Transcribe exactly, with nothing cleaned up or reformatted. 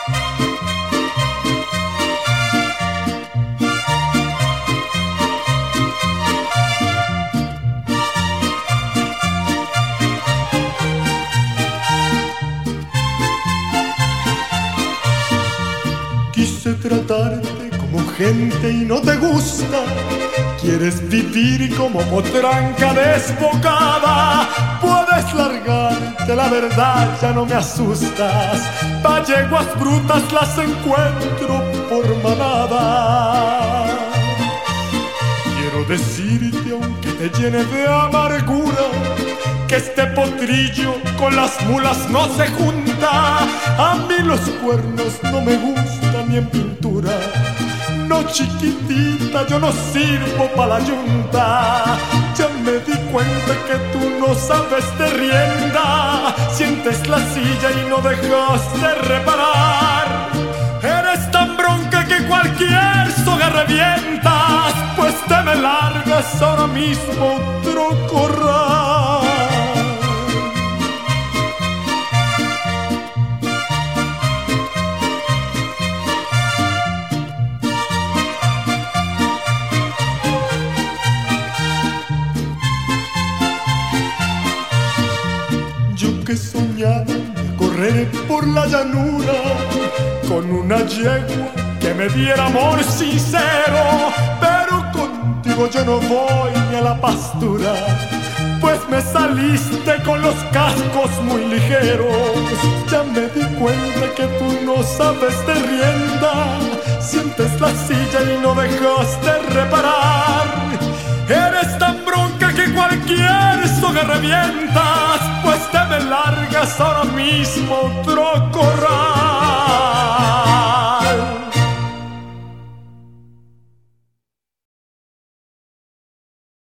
Quise tratarte como gente y no te gusta. Quieres vivir como potranca desbocada. Puedes largarte, la verdad ya no me asustas. Pa' yeguas brutas las encuentro por manada. Quiero decirte, aunque te llene de amargura, que este potrillo con las mulas no se junta. A mí los cuernos no me gustan ni en pintura. No, chiquitita, yo no sirvo pa' la yunta. Ya me di cuenta que tú no sabes de rienda. Sientes la silla y no dejas de reparar. Eres tan bronca que cualquier soga revientas. Pues te me largas ahora mismo otro corral. Que soñaba correr por la llanura con una yegua que me diera amor sincero, pero contigo yo no voy ni a la pastura, pues me saliste con los cascos muy ligeros. Ya me di cuenta que tú no sabes de rienda, sientes la silla y no dejas de reparar. Eres tan bronca que cualquier soga revientas, pues te me largas ahora mismo otro corral.